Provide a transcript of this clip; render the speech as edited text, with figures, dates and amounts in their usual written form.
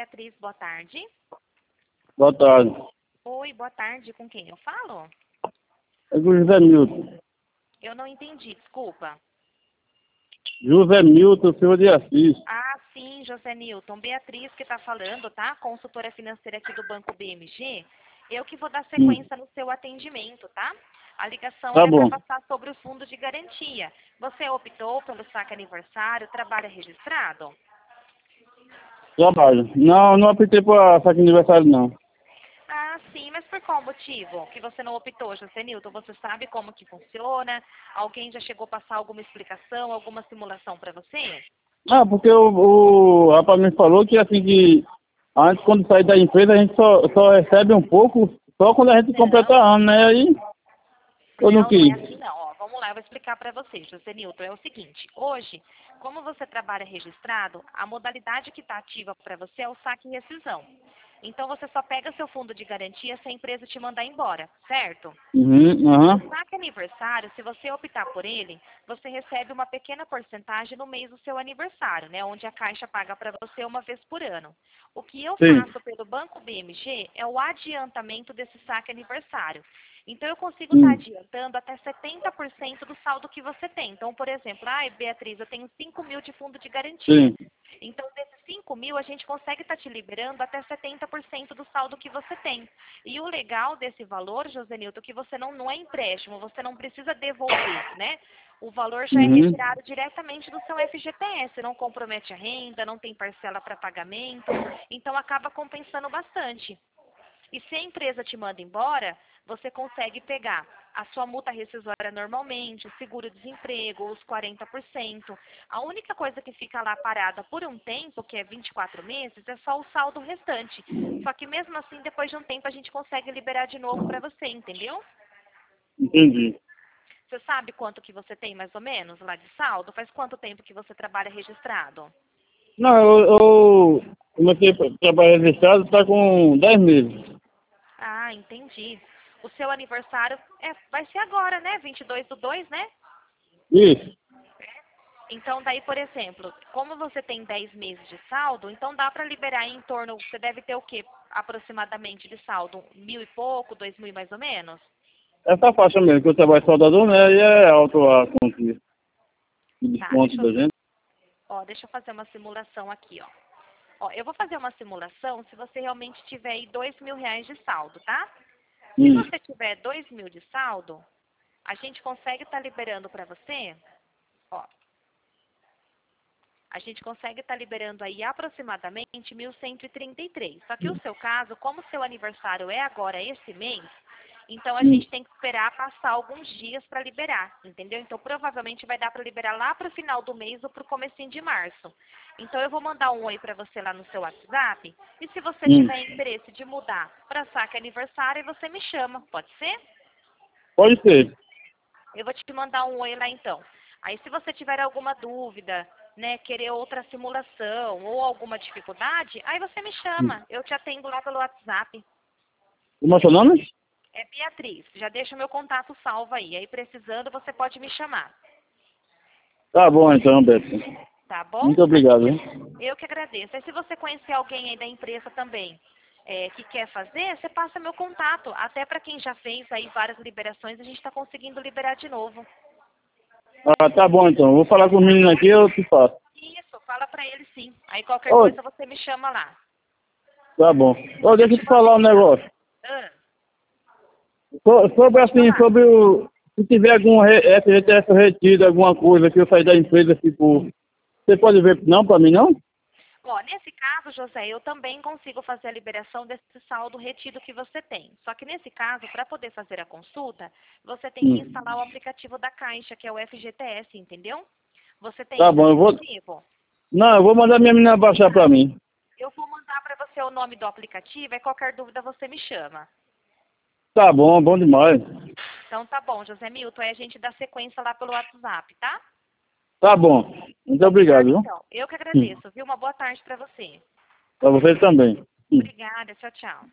Beatriz, boa tarde. Boa tarde. Oi, boa tarde. Com quem eu falo? É com o José Milton. Eu não entendi, desculpa. José Milton Silva de Assis. Ah, sim, José Nilton. Beatriz que está falando, tá? Consultora financeira aqui do Banco BMG. Eu que vou dar sequência no seu atendimento, tá? A ligação Tá é para bom. passar sobre o fundo de garantia. Você optou pelo saque aniversário, trabalho registrado? Trabalho. Não, não apetei para saque aniversário, não. Ah, sim, mas por qual motivo que você não optou, José Nilton? Você sabe como que funciona? Alguém já chegou a passar alguma explicação, alguma simulação para você? Ah, porque o rapaz me falou que assim que antes quando sair da empresa a gente só recebe um pouco, só quando a gente completa Não. ano, né? Aí eu não Não, não é quis. assim não. Ó, vamos lá, eu vou explicar para você, José Nilton. É o seguinte, hoje, como você trabalha registrado, a modalidade que está ativa para você é o saque e rescisão. Então você só pega seu fundo de garantia se a empresa te mandar embora, certo? Uhum, O aham. saque aniversário, se você optar por ele, você recebe uma pequena porcentagem no mês do seu aniversário, né? Onde a Caixa paga para você uma vez por ano. O que eu Sim. faço pelo Banco BMG é o adiantamento desse saque aniversário. Então, eu consigo estar Hum, adiantando até 70% do saldo que você tem. Então, por exemplo, Beatriz, eu tenho 5 mil de fundo de garantia. sim. Então, desses 5 mil, a gente consegue estar te liberando até 70% do saldo que você tem. E o legal desse valor, Josenilton, é que você não é empréstimo, você não precisa devolver, né? O valor já é Uhum. retirado diretamente do seu FGTS, não compromete a renda, não tem parcela para pagamento, então acaba compensando bastante. E se a empresa te manda embora, você consegue pegar a sua multa rescisória normalmente, o seguro-desemprego, os 40%. A única coisa que fica lá parada por um tempo, que é 24 meses, é só o saldo restante. Só que mesmo assim, depois de um tempo, a gente consegue liberar de novo para você, entendeu? Entendi. Você sabe quanto que você tem mais ou menos lá de saldo? Faz quanto tempo que você trabalha registrado? Não, eu comecei a trabalhar registrado, tá com 10 meses. Ah, entendi. O seu aniversário vai ser agora, né? 22/2, né? Isso. Então, daí, por exemplo, como você tem 10 meses de saldo, então dá para liberar em torno, você deve ter o quê? Aproximadamente de saldo? 1.000 e pouco, 2.000 mais ou menos? Essa faixa mesmo, que eu trabalho soldador, né? E é alto a quantia de Tá, desconto da gente. deixa eu fazer uma simulação aqui, ó. Ó, eu vou fazer uma simulação se você realmente tiver aí 2.000 reais de saldo, tá? Se Hum. você tiver 2.000 de saldo, a gente consegue estar liberando para você, ó, a gente consegue estar liberando aí aproximadamente 1.133. Só que o seu caso, como seu aniversário é agora esse mês, então a Hum. gente tem que esperar passar alguns dias para liberar, entendeu? Então provavelmente vai dar para liberar lá para o final do mês ou para o comecinho de março. Então eu vou mandar um oi para você lá no seu WhatsApp e se você Hum. tiver interesse de mudar para saque aniversário, você me chama, pode ser? Pode ser. Eu vou te mandar um oi lá então. Aí se você tiver alguma dúvida, né, querer outra simulação ou alguma dificuldade, aí você me chama. Eu te atendo lá pelo WhatsApp. Como é seu nome? É Beatriz. Já deixa o meu contato salvo aí. Aí precisando você pode me chamar. Tá bom então, Beto. Tá bom? Muito obrigado, hein? Eu que agradeço. Aí se você conhecer alguém aí da empresa também que quer fazer, você passa meu contato. Até para quem já fez aí várias liberações, a gente está conseguindo liberar de novo. Ah, tá bom então. Vou falar com o menino aqui, eu te faço. Isso, fala pra ele sim. Aí qualquer Ô, coisa você me chama lá. tá bom. Ô, deixa eu te falar um negócio. Ah, Sobre pode assim, falar. sobre o. Se tiver algum FGTS retido, alguma coisa que eu sair da empresa, tipo. Você pode ver não pra mim, não? Ó, nesse caso, José, eu também consigo fazer a liberação desse saldo retido que você tem. Só que nesse caso, para poder fazer a consulta, você tem que Hum. instalar o aplicativo da Caixa, que é o FGTS, entendeu? Você tem Tá esse bom, eu vou. aplicativo? Não, eu vou mandar minha menina baixar pra mim. Eu vou mandar para você o nome do aplicativo e qualquer dúvida você me chama. Tá bom demais. Então tá bom, José Milton, aí a gente dá sequência lá pelo WhatsApp, tá? Tá bom. Muito obrigado, Combinado viu? então. Eu que agradeço, viu? Uma boa tarde para você. Pra você também. Obrigada, tchau, tchau.